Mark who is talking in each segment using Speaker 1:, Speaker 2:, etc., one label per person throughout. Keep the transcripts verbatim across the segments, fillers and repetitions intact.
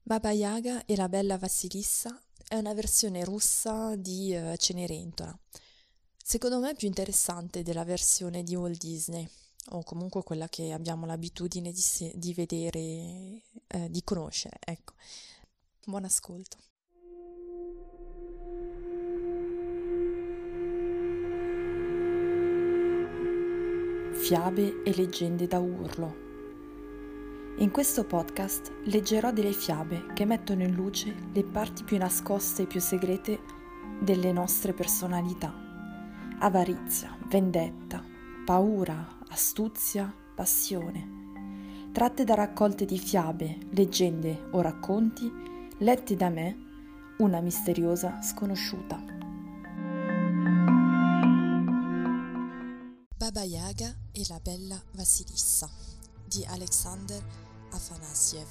Speaker 1: Baba Yaga e la bella Vassilissa è una versione russa di eh, Cenerentola. Secondo me è più interessante della versione di Walt Disney, o comunque quella che abbiamo l'abitudine di, se- di vedere, eh, di conoscere, ecco. Buon ascolto. Fiabe e leggende da urlo. In questo podcast leggerò delle fiabe che mettono in luce le parti più nascoste e più segrete delle nostre personalità. Avarizia, vendetta, paura, astuzia, passione. Tratte da raccolte di fiabe, leggende o racconti letti da me, una misteriosa sconosciuta. Baba Yaga e la bella Vassilissa di Alexander Afanassiev.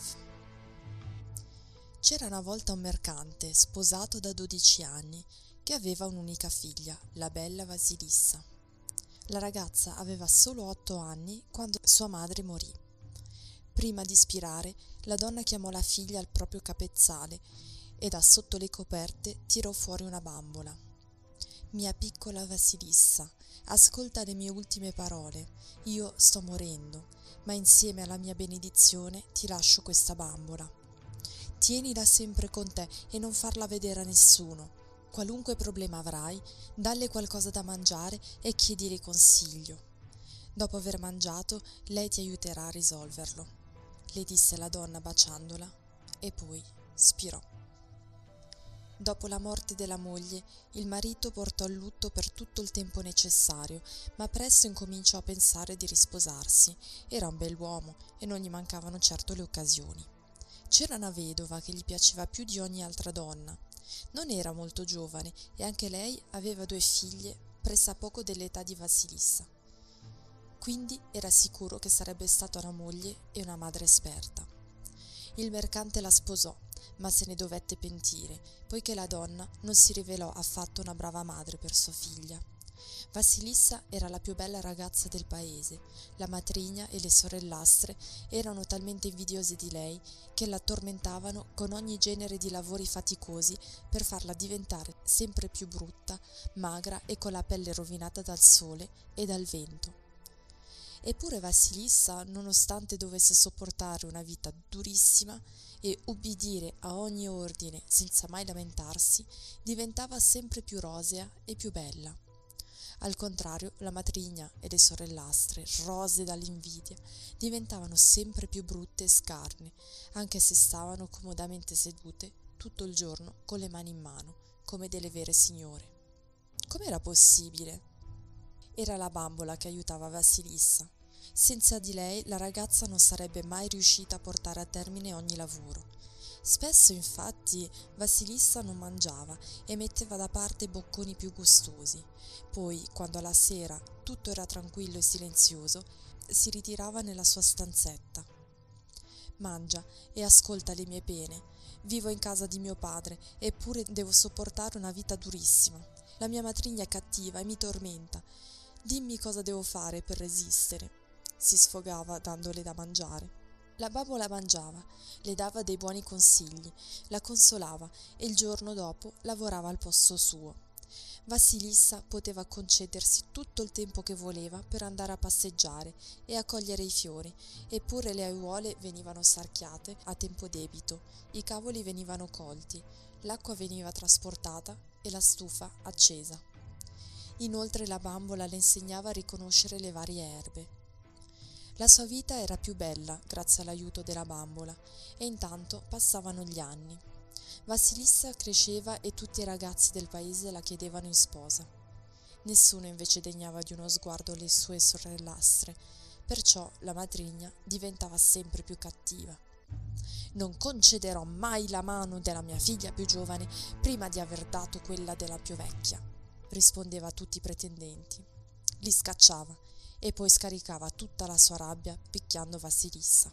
Speaker 1: C'era una volta un mercante sposato da dodici anni che aveva un'unica figlia, la bella Vassilissa. La ragazza aveva solo otto anni quando sua madre morì. Prima di spirare, la donna chiamò la figlia al proprio capezzale e da sotto le coperte tirò fuori una bambola. Mia piccola Vassilissa, ascolta le mie ultime parole. Io sto morendo, ma insieme alla mia benedizione ti lascio questa bambola. Tienila sempre con te e non farla vedere a nessuno. Qualunque problema avrai, dalle qualcosa da mangiare e chiedile consiglio. Dopo aver mangiato, lei ti aiuterà a risolverlo, le disse la donna baciandola, e poi spirò. Dopo la morte della moglie, il marito portò il lutto per tutto il tempo necessario, ma presto incominciò a pensare di risposarsi. Era un bell'uomo e non gli mancavano certo le occasioni. C'era una vedova che gli piaceva più di ogni altra donna. Non era molto giovane e anche lei aveva due figlie pressappoco dell'età di Vassilissa. Quindi era sicuro che sarebbe stata una moglie e una madre esperta. Il mercante la sposò, ma se ne dovette pentire, poiché la donna non si rivelò affatto una brava madre per sua figlia. Vassilissa era la più bella ragazza del paese. La matrigna e le sorellastre erano talmente invidiose di lei che la tormentavano con ogni genere di lavori faticosi per farla diventare sempre più brutta, magra e con la pelle rovinata dal sole e dal vento. Eppure Vassilissa, nonostante dovesse sopportare una vita durissima e ubbidire a ogni ordine senza mai lamentarsi, diventava sempre più rosea e più bella. Al contrario, la matrigna e le sorellastre, rosee dall'invidia, diventavano sempre più brutte e scarne, anche se stavano comodamente sedute tutto il giorno con le mani in mano, come delle vere signore. Com'era possibile? Era la bambola che aiutava Vassilissa. Senza di lei la ragazza non sarebbe mai riuscita a portare a termine ogni lavoro. Spesso, infatti, Vassilissa non mangiava e metteva da parte i bocconi più gustosi. Poi, quando alla sera tutto era tranquillo e silenzioso, si ritirava nella sua stanzetta. Mangia e ascolta le mie pene. Vivo in casa di mio padre, eppure devo sopportare una vita durissima. La mia matrigna è cattiva e mi tormenta. Dimmi cosa devo fare per resistere. Si sfogava dandole da mangiare. La bambola mangiava, le dava dei buoni consigli, la consolava e il giorno dopo lavorava al posto suo. Vassilissa poteva concedersi tutto il tempo che voleva per andare a passeggiare e a cogliere i fiori, eppure le aiuole venivano sarchiate a tempo debito, i cavoli venivano colti, l'acqua veniva trasportata e la stufa accesa. Inoltre la bambola le insegnava a riconoscere le varie erbe. La sua vita era più bella grazie all'aiuto della bambola e intanto passavano gli anni. Vassilissa cresceva e tutti i ragazzi del paese la chiedevano in sposa. Nessuno invece degnava di uno sguardo le sue sorellastre, perciò la matrigna diventava sempre più cattiva. Non concederò mai la mano della mia figlia più giovane prima di aver dato quella della più vecchia, rispondeva a tutti i pretendenti. Li scacciava e poi scaricava tutta la sua rabbia picchiando Vassilissa.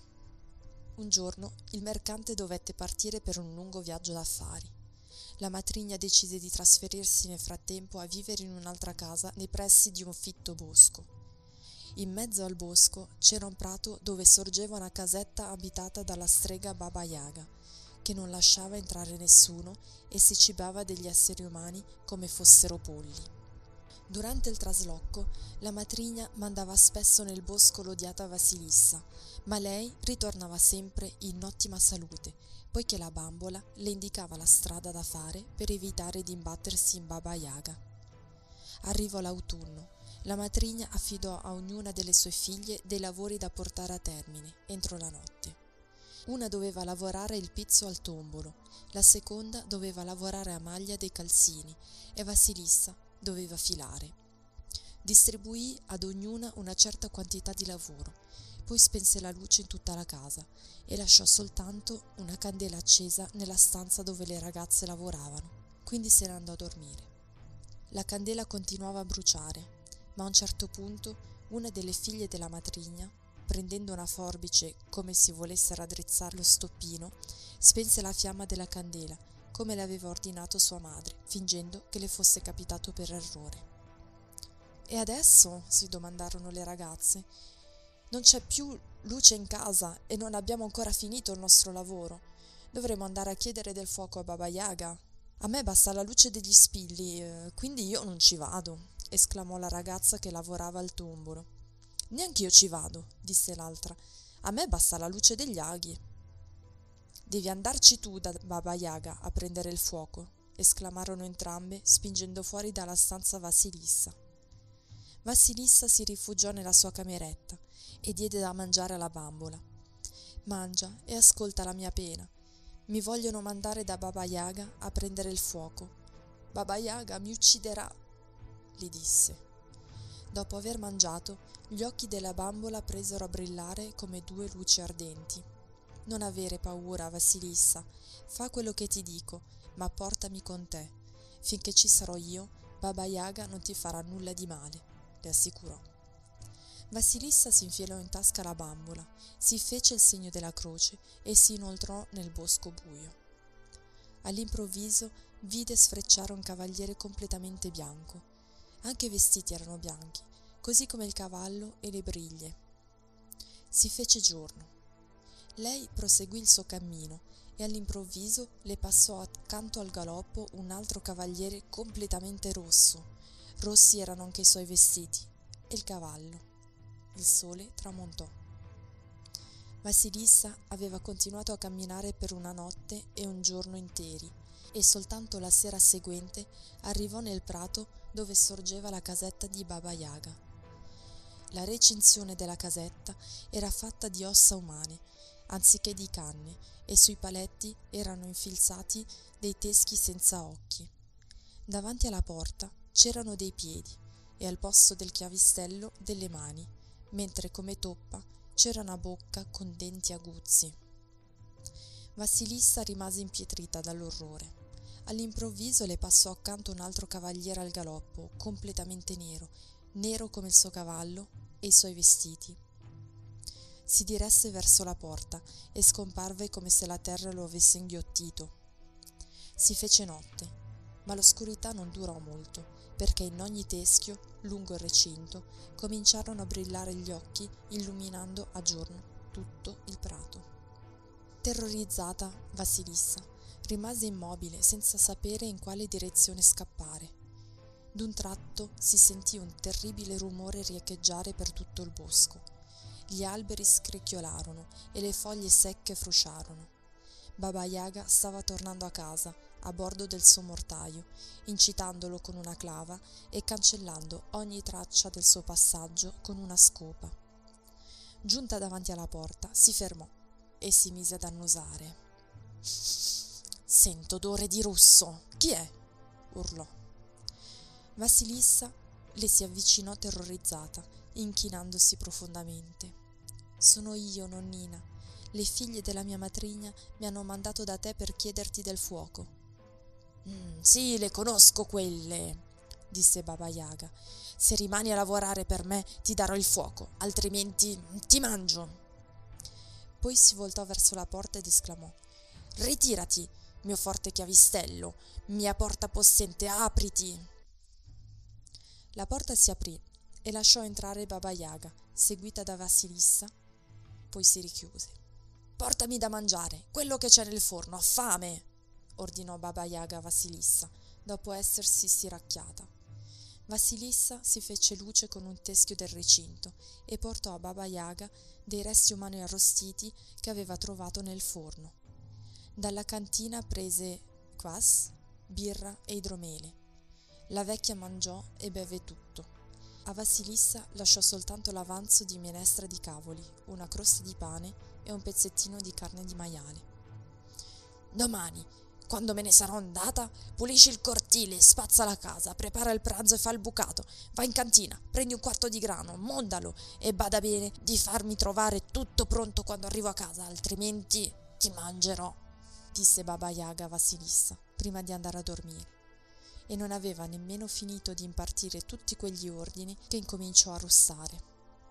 Speaker 1: Un giorno il mercante dovette partire per un lungo viaggio d'affari. La matrigna decise di trasferirsi nel frattempo a vivere in un'altra casa nei pressi di un fitto bosco. In mezzo al bosco c'era un prato dove sorgeva una casetta abitata dalla strega Baba Yaga, che non lasciava entrare nessuno e si cibava degli esseri umani come fossero polli. Durante il trasloco, la matrigna mandava spesso nel bosco l'odiata Vasilissa, ma lei ritornava sempre in ottima salute, poiché la bambola le indicava la strada da fare per evitare di imbattersi in Baba Yaga. Arrivò l'autunno. La matrigna affidò a ognuna delle sue figlie dei lavori da portare a termine entro la notte. Una doveva lavorare il pizzo al tombolo, la seconda doveva lavorare a maglia dei calzini e Vasilissa doveva filare. Distribuì ad ognuna una certa quantità di lavoro, poi spense la luce in tutta la casa e lasciò soltanto una candela accesa nella stanza dove le ragazze lavoravano, quindi se ne andò a dormire. La candela continuava a bruciare, ma a un certo punto una delle figlie della matrigna, prendendo una forbice come se volesse raddrizzare lo stoppino, spense la fiamma della candela, come le aveva ordinato sua madre, fingendo che le fosse capitato per errore. «E adesso?» si domandarono le ragazze. «Non c'è più luce in casa e non abbiamo ancora finito il nostro lavoro. Dovremo andare a chiedere del fuoco a Baba Yaga». «A me basta la luce degli spilli, eh, quindi io non ci vado», esclamò la ragazza che lavorava al tombolo. «Neanch'io ci vado», disse l'altra. «A me basta la luce degli aghi». «Devi andarci tu da Baba Yaga a prendere il fuoco», esclamarono entrambe, spingendo fuori dalla stanza Vasilissa. Vasilissa si rifugiò nella sua cameretta e diede da mangiare alla bambola. «Mangia e ascolta la mia pena. Mi vogliono mandare da Baba Yaga a prendere il fuoco. Baba Yaga mi ucciderà», gli disse. Dopo aver mangiato, gli occhi della bambola presero a brillare come due luci ardenti. «Non avere paura, Vasilissa, fa quello che ti dico, ma portami con te. Finché ci sarò io, Baba Yaga non ti farà nulla di male», le assicurò. Vasilissa si infilò in tasca la bambola, si fece il segno della croce e si inoltrò nel bosco buio. All'improvviso vide sfrecciare un cavaliere completamente bianco. Anche i vestiti erano bianchi, così come il cavallo e le briglie. Si fece giorno. Lei proseguì il suo cammino e all'improvviso le passò accanto al galoppo un altro cavaliere completamente rosso. Rossi erano anche i suoi vestiti e il cavallo. Il sole tramontò. Vasilissa aveva continuato a camminare per una notte e un giorno interi e soltanto la sera seguente arrivò nel prato dove sorgeva la casetta di Baba Yaga. La recinzione della casetta era fatta di ossa umane, anziché di canne, e sui paletti erano infilzati dei teschi senza occhi. Davanti alla porta c'erano dei piedi e al posto del chiavistello delle mani, mentre come toppa c'era una bocca con denti aguzzi. Vasilissa rimase impietrita dall'orrore. All'improvviso le passò accanto un altro cavaliere al galoppo, completamente nero, nero come il suo cavallo e i suoi vestiti. Si diresse verso la porta e scomparve come se la terra lo avesse inghiottito. Si fece notte, ma l'oscurità non durò molto, perché in ogni teschio, lungo il recinto, cominciarono a brillare gli occhi, illuminando a giorno tutto il prato. Terrorizzata, Vasilissa rimase immobile, senza sapere in quale direzione scappare. D'un tratto si sentì un terribile rumore riecheggiare per tutto il bosco. Gli alberi scricchiolarono e le foglie secche frusciarono. Baba Yaga stava tornando a casa, a bordo del suo mortaio, incitandolo con una clava e cancellando ogni traccia del suo passaggio con una scopa. Giunta davanti alla porta, si fermò e si mise ad annusare. «Sento odore di russo! Chi è?» urlò. Vasilissa le si avvicinò terrorizzata, inchinandosi profondamente. «Sono io, nonnina. Le figlie della mia matrigna mi hanno mandato da te per chiederti del fuoco». Mm, «Sì, le conosco quelle», disse Baba Yaga. «Se rimani a lavorare per me ti darò il fuoco, altrimenti ti mangio». Poi si voltò verso la porta ed esclamò: «Ritirati, mio forte chiavistello, mia porta possente, apriti!» La porta si aprì e lasciò entrare Baba Yaga, seguita da Vasilissa, poi si richiuse. portami da mangiare, quello che c'è nel forno, ho fame, ordinò Baba Yaga a Vasilissa, dopo essersi stiracchiata. Vasilissa si fece luce con un teschio del recinto e portò a Baba Yaga dei resti umani arrostiti che aveva trovato nel forno. Dalla cantina prese kvass, birra e idromele. La vecchia mangiò e beve tutto. A Vasilissa lasciò soltanto l'avanzo di minestra di cavoli, una crosta di pane e un pezzettino di carne di maiale. «Domani, quando me ne sarò andata, pulisci il cortile, spazza la casa, prepara il pranzo e fa il bucato. Va in cantina, prendi un quarto di grano, mondalo e bada bene di farmi trovare tutto pronto quando arrivo a casa, altrimenti ti mangerò», disse Baba Yaga a Vasilissa prima di andare a dormire. E non aveva nemmeno finito di impartire tutti quegli ordini che incominciò a russare.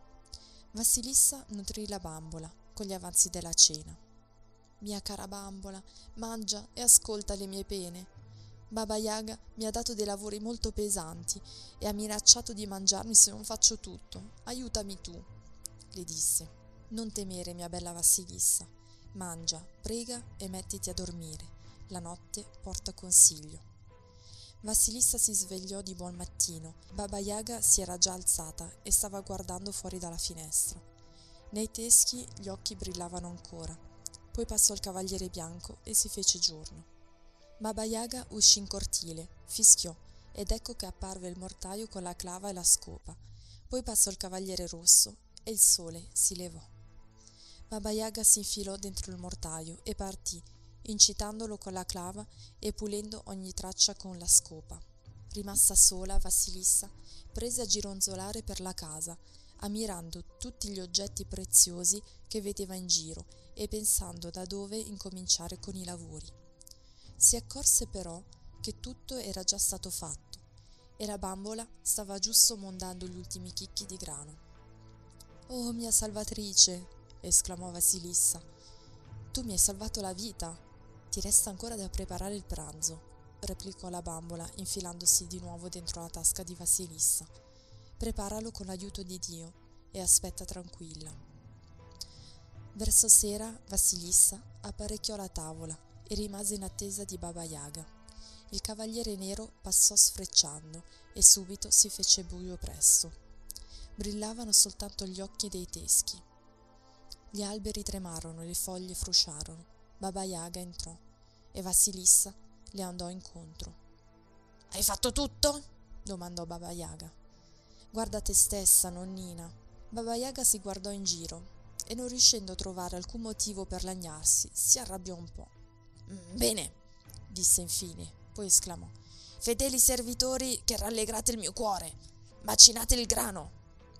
Speaker 1: Vasilissa nutrì la bambola con gli avanzi della cena. «Mia cara bambola, mangia e ascolta le mie pene. Baba Yaga mi ha dato dei lavori molto pesanti e ha minacciato di mangiarmi se non faccio tutto. Aiutami tu», le disse. «Non temere, mia bella Vasilissa. Mangia, prega e mettiti a dormire. La notte porta consiglio». Vasilissa si svegliò di buon mattino. Baba Yaga si era già alzata e stava guardando fuori dalla finestra. Nei teschi gli occhi brillavano ancora. Poi passò il cavaliere bianco e si fece giorno. Baba Yaga uscì in cortile, fischiò, ed ecco che apparve il mortaio con la clava e la scopa. Poi passò il cavaliere rosso e il sole si levò. Baba Yaga si infilò dentro il mortaio e partì, incitandolo con la clava e pulendo ogni traccia con la scopa. Rimasta sola, Vasilissa prese a gironzolare per la casa, ammirando tutti gli oggetti preziosi che vedeva in giro e pensando da dove incominciare con i lavori. Si accorse però che tutto era già stato fatto e la bambola stava giusto mondando gli ultimi chicchi di grano. «Oh, mia salvatrice!» esclamò Vasilissa. «Tu mi hai salvato la vita! Ti resta ancora da preparare il pranzo», replicò la bambola, infilandosi di nuovo dentro la tasca di Vasilissa. «Preparalo con l'aiuto di Dio e aspetta tranquilla». Verso sera Vasilissa apparecchiò la tavola e rimase in attesa di Baba Yaga. Il cavaliere nero passò sfrecciando e subito si fece buio presto. Brillavano soltanto gli occhi dei teschi. Gli alberi tremarono e le foglie frusciarono. Baba Yaga entrò e Vasilissa le andò incontro. «Hai fatto tutto?» domandò Baba Yaga. «Guarda te stessa, nonnina». Baba Yaga si guardò in giro e, non riuscendo a trovare alcun motivo per lagnarsi, si arrabbiò un po'. «Bene», disse infine, poi esclamò: «Fedeli servitori che rallegrate il mio cuore, macinate il grano».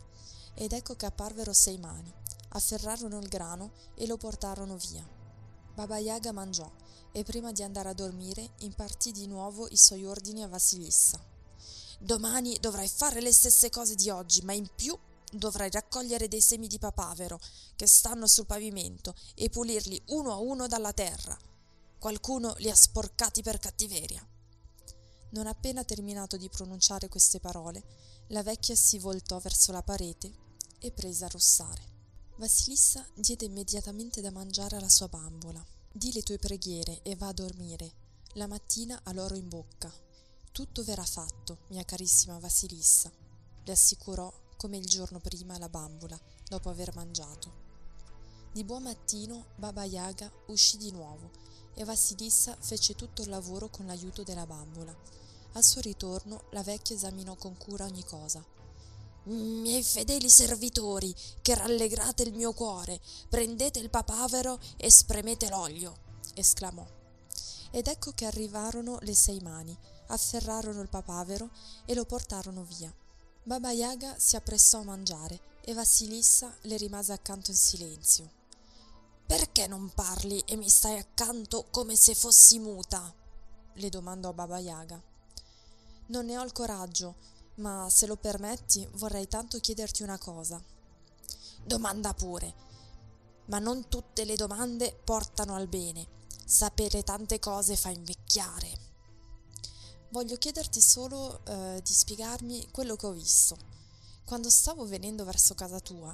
Speaker 1: Ed ecco che apparvero sei mani, afferrarono il grano e lo portarono via. Baba Yaga mangiò e prima di andare a dormire impartì di nuovo i suoi ordini a Vasilissa. «Domani dovrai fare le stesse cose di oggi, ma in più dovrai raccogliere dei semi di papavero che stanno sul pavimento e pulirli uno a uno dalla terra. Qualcuno li ha sporcati per cattiveria». Non appena terminato di pronunciare queste parole, la vecchia si voltò verso la parete e prese a russare. Vasilissa diede immediatamente da mangiare alla sua bambola. «Di le tue preghiere e va a dormire. La mattina ha l'oro in bocca. Tutto verrà fatto, mia carissima Vasilissa», le assicurò come il giorno prima la bambola, dopo aver mangiato. Di buon mattino Baba Yaga uscì di nuovo e Vasilissa fece tutto il lavoro con l'aiuto della bambola. Al suo ritorno la vecchia esaminò con cura ogni cosa. «Miei fedeli servitori, che rallegrate il mio cuore, prendete il papavero e spremete l'olio», esclamò. Ed ecco che arrivarono le sei mani, afferrarono il papavero e lo portarono via. Baba Yaga si appressò a mangiare e Vasilissa le rimase accanto in silenzio. «Perché non parli e mi stai accanto come se fossi muta?» le domandò Baba Yaga. «Non ne ho il coraggio, ma se lo permetti vorrei tanto chiederti una cosa». «Domanda pure, ma non tutte le domande portano al bene. Sapere tante cose fa invecchiare». «Voglio chiederti solo eh, di spiegarmi quello che ho visto. Quando stavo venendo verso casa tua,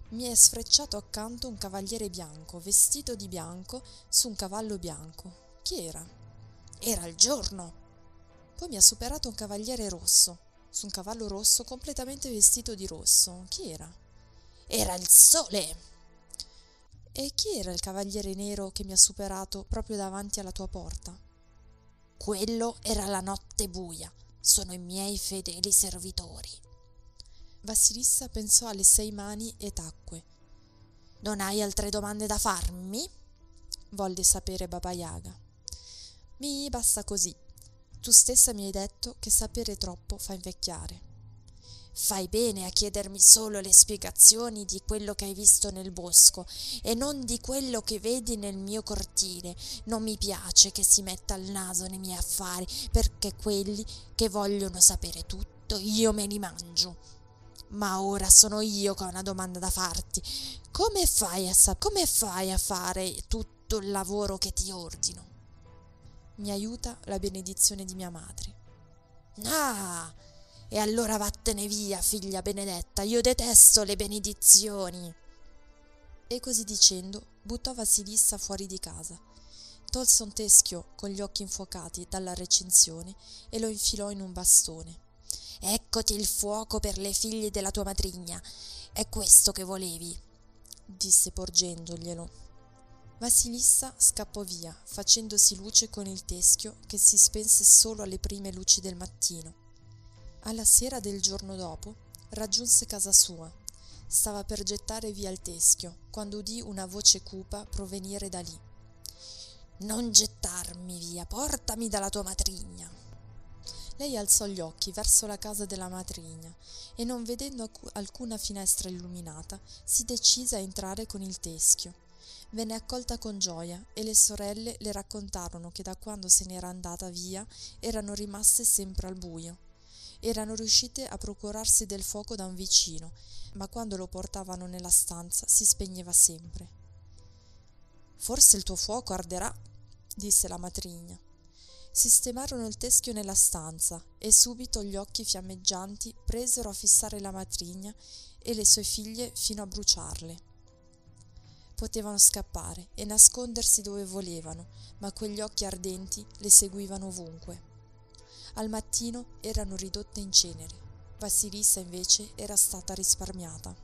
Speaker 1: mi è sfrecciato accanto un cavaliere bianco, vestito di bianco, su un cavallo bianco. Chi era? Era il giorno! Poi mi ha superato un cavaliere rosso, su un cavallo rosso completamente vestito di rosso. Chi era? Era il sole! E chi era il cavaliere nero che mi ha superato proprio davanti alla tua porta? Quello era la notte buia, sono i miei fedeli servitori. Vassilissa pensò alle sei mani e tacque. Non hai altre domande da farmi? Volle sapere Baba Yaga. Mi basta così. Tu stessa mi hai detto che sapere troppo fa invecchiare. Fai bene a chiedermi solo le spiegazioni di quello che hai visto nel bosco e non di quello che vedi nel mio cortile. Non mi piace che si metta il naso nei miei affari, perché quelli che vogliono sapere tutto io me li mangio. Ma ora sono io che ho una domanda da farti. Come fai a, sa- come fai a fare tutto il lavoro che ti ordino? Mi aiuta la benedizione di mia madre. Ah! E allora vattene via, figlia benedetta, io detesto le benedizioni. E così dicendo buttò Vassilissa fuori di casa, tolse un teschio con gli occhi infuocati dalla recinzione e lo infilò in un bastone. Eccoti il fuoco per le figlie della tua matrigna, è questo che volevi, disse porgendoglielo. Vassilissa scappò via, facendosi luce con il teschio che si spense solo alle prime luci del mattino. Alla sera del giorno dopo raggiunse casa sua. Stava per gettare via il teschio, quando udì una voce cupa provenire da lì. Non gettarmi via, portami dalla tua matrigna. Lei alzò gli occhi verso la casa della matrigna e, non vedendo alcuna finestra illuminata, si decise a entrare con il teschio. Venne accolta con gioia e le sorelle le raccontarono che da quando se n'era andata via erano rimaste sempre al buio. Erano riuscite a procurarsi del fuoco da un vicino, ma quando lo portavano nella stanza si spegneva sempre. Forse il tuo fuoco arderà, disse la matrigna. Sistemarono il teschio nella stanza e subito gli occhi fiammeggianti presero a fissare la matrigna e le sue figlie fino a bruciarle. Potevano scappare e nascondersi dove volevano, ma quegli occhi ardenti le seguivano ovunque. Al mattino erano ridotte in cenere. Vassilissa invece era stata risparmiata.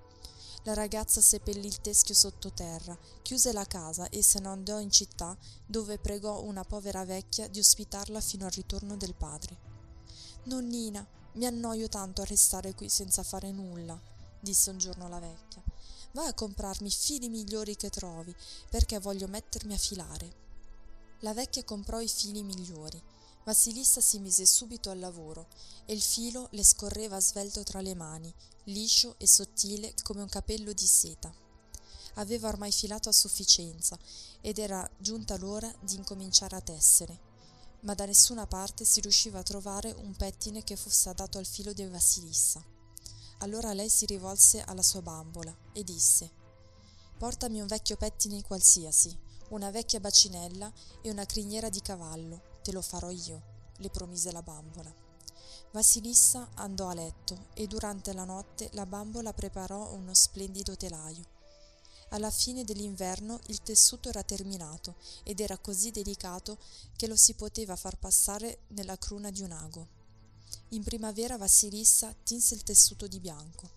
Speaker 1: La ragazza seppellì il teschio sottoterra, chiuse la casa e se ne andò in città, dove pregò una povera vecchia di ospitarla fino al ritorno del padre. Nonnina, mi annoio tanto a restare qui senza fare nulla, disse un giorno la vecchia. Va a comprarmi i fili migliori che trovi, perché voglio mettermi a filare. La vecchia comprò i fili migliori. Vassilissa si mise subito al lavoro e il filo le scorreva svelto tra le mani, liscio e sottile come un capello di seta. Aveva ormai filato a sufficienza ed era giunta l'ora di incominciare a tessere, ma da nessuna parte si riusciva a trovare un pettine che fosse adatto al filo di Vassilissa. Allora lei si rivolse alla sua bambola e disse: «Portami un vecchio pettine qualsiasi, una vecchia bacinella e una criniera di cavallo. Te lo farò io», le promise la bambola. Vassilissa andò a letto e durante la notte la bambola preparò uno splendido telaio. Alla fine dell'inverno il tessuto era terminato ed era così delicato che lo si poteva far passare nella cruna di un ago. In primavera Vassilissa tinse il tessuto di bianco.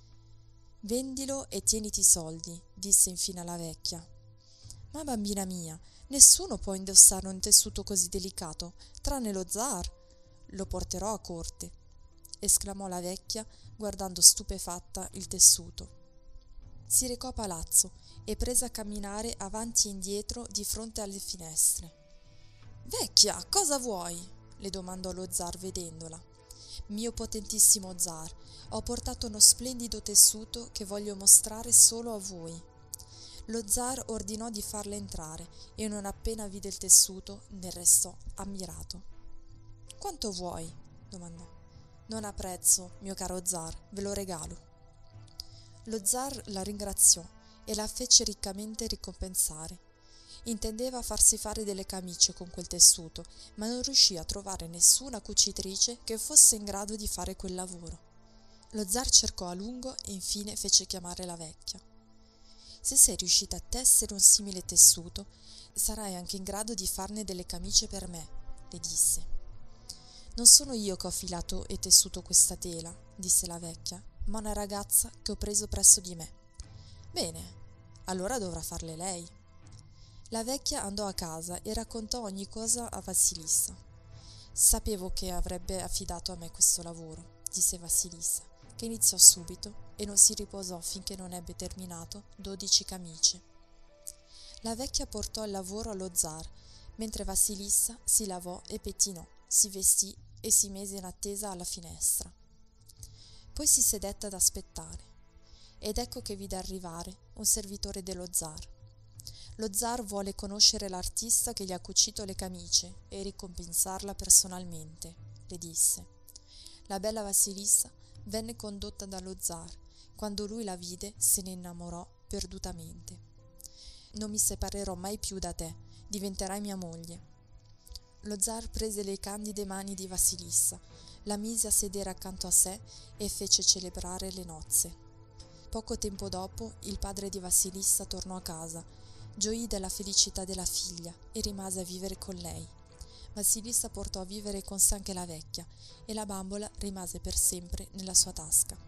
Speaker 1: «Vendilo e tieniti i soldi», disse infine la vecchia. «Ma bambina mia, nessuno può indossare un tessuto così delicato, tranne lo zar. Lo porterò a corte», esclamò la vecchia, guardando stupefatta il tessuto. Si recò a palazzo e prese a camminare avanti e indietro di fronte alle finestre. «Vecchia, cosa vuoi?» le domandò lo zar vedendola. «Mio potentissimo zar, ho portato uno splendido tessuto che voglio mostrare solo a voi». Lo zar ordinò di farla entrare e non appena vide il tessuto ne restò ammirato. «Quanto vuoi?» domandò. «Non ha prezzo, mio caro zar, ve lo regalo». Lo zar la ringraziò e la fece riccamente ricompensare. Intendeva farsi fare delle camicie con quel tessuto, ma non riuscì a trovare nessuna cucitrice che fosse in grado di fare quel lavoro. Lo zar cercò a lungo e infine fece chiamare la vecchia. Se sei riuscita a tessere un simile tessuto, sarai anche in grado di farne delle camicie per me, le disse. Non sono io che ho filato e tessuto questa tela, disse la vecchia, ma una ragazza che ho preso presso di me. Bene, allora dovrà farle lei. La vecchia andò a casa e raccontò ogni cosa a Vassilissa. Sapevo che avrebbe affidato a me questo lavoro, disse Vassilissa, che iniziò subito e non si riposò finché non ebbe terminato dodici camicie. La vecchia portò il lavoro allo zar, mentre Vassilissa si lavò e pettinò, si vestì e si mise in attesa alla finestra. Poi si sedette ad aspettare, ed ecco che vide arrivare un servitore dello zar. Lo zar vuole conoscere l'artista che gli ha cucito le camicie e ricompensarla personalmente, le disse. La bella Vassilissa venne condotta dallo zar. Quando lui la vide, se ne innamorò perdutamente. Non mi separerò mai più da te, diventerai mia moglie. Lo zar prese le candide mani di Vassilissa, la mise a sedere accanto a sé e fece celebrare le nozze. Poco tempo dopo il padre di Vassilissa tornò a casa, gioì della felicità della figlia e rimase a vivere con lei. Vassilissa portò a vivere con sé anche la vecchia e la bambola rimase per sempre nella sua tasca.